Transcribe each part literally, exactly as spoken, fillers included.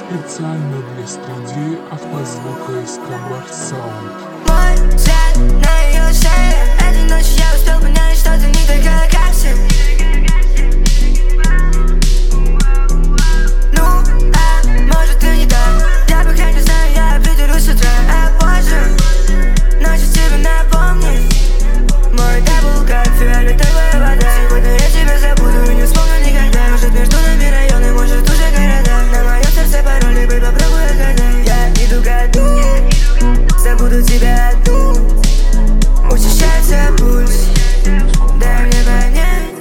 специально для студии автозвука Эскобар Саунд. Мой взгляд на ее шее. Этой ночью я успел понять, что ты не такая, как все. Ну, а может ты не так. Я пока не знаю, я придерусь с утра. А позже ночью тебе напомнить. Мой дабл как фиолетовая вода. Сегодня я тебя забуду и не вспомню никогда. Может между нами районы, может уже города. На моем сердце пароли, бэй, попробуй отгадай. Я иду ко дну, забуду тебя одну. Учащается пульс, дай мне понять,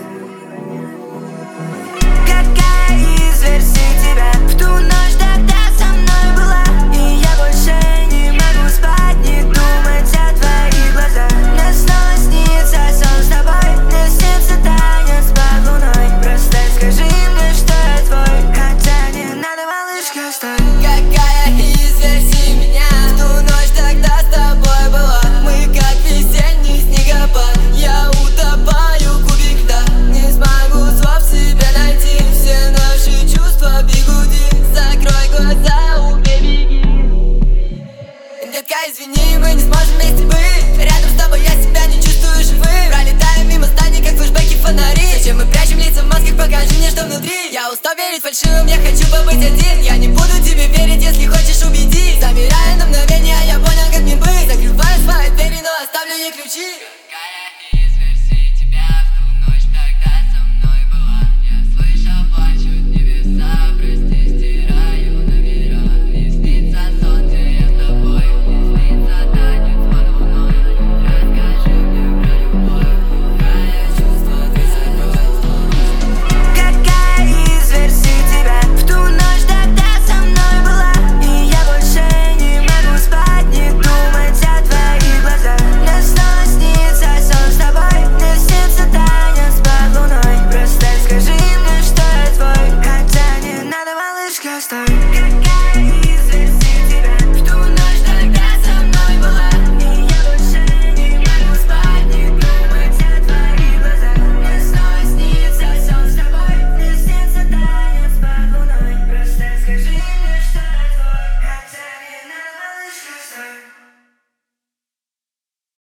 какая из версий тебя в ту ночь тогда со мной была. И я больше не могу спать, не думать о твоих глазах. Мне снова снится сон с тобой, мне снится танец под луной. Просто скажи мне, что я твой, хотя не надо, малышка, стой. Какая из версий меня в ту ночь тогда с тобой была? Мы как весенний снегопад, я утопаю в кубик льда. Не смогу слов себе найти, все наши чувства бегуди. Закрой глаза, убей, беги. Детка, извини, мы не сможем вместе быть. Рядом с тобой я себя не чувствую живым. Пролетаем мимо зданий, как флешбеки, фонари. Зачем мы прячем лица в масках, покажи мне, что внутри. Я устал верить фальшивым, я хочу побыть один. Я не буду тебе верить, если хочешь убедить. Замирая на мгновение, я понял, как мне быть. Закрываю свои двери, но оставлю ей ключи. Какая из версий тебя в ту ночь тогда со мной была? Я слышал, плачут небеса, прости, стираю номера. Не снится сон, где я с тобой, не снится танец под луной. Расскажи мне про любовь, какая чувство ты закрой. Какая из версий тебя в ту ночь тогда со мной была? И я больше не могу спать, не думать о твоих глазах. Мне снова снится сон с тобой, мне снится танец под луной. Просто скажи мне, что я твой, хотя не надо, малышка, стой. Какая